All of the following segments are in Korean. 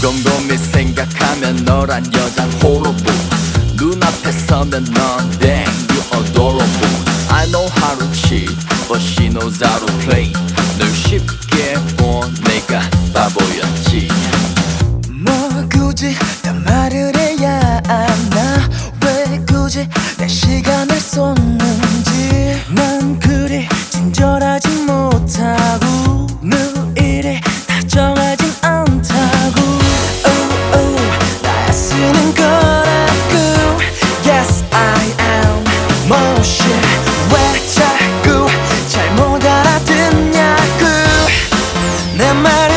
곰곰이 생각하면 너란 여잔 호로보 눈앞에 서면 넌 dang you adorable I know how to cheat but she knows how to play 널 쉽게 본 내가 바보였지 뭐 굳이 더 말을 해야 하나 왜 굳이 내 시간을 쏟는지 난 그리 친절하지 못하고 늘 이리 다정하진 않다고 나야 쓰는 거라고 Yes I am 모시 왜 자꾸 잘못 알아듣냐고 내 말은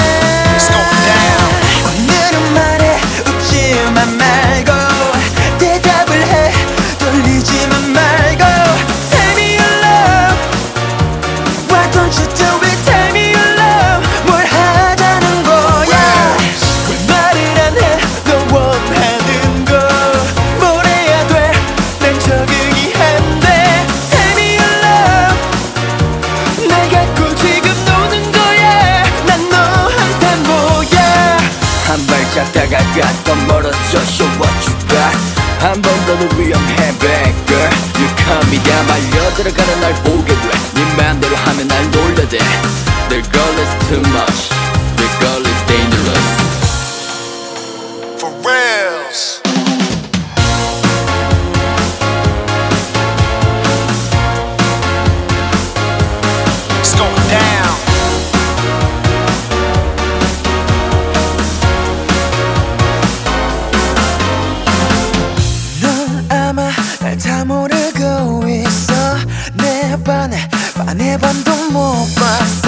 오늘은 말해 웃지만 말고 대답을 해 돌리지만 말고 Tell me your love Why don't you do it Tell me your love 뭘 하자는 거야 왜 말을 안 해 너 원하는 거 뭘 해야 돼 난 적응이 안 돼 Tell me your love 날 갖고 지금 노는 거야 난 너한테 뭐야 한 발짝 다가가 더 멀어져 Show what you got 한 번 더는 위험해 bad girl You call me down 말려 들어가는 날 보게 돼네 맘대로 하면 날 놀려대 The girl is too much The girl is dangerous For reals. It's going down. 넌 아마 날 다 모르고 있어 내 반에 반의 반도 못 봤어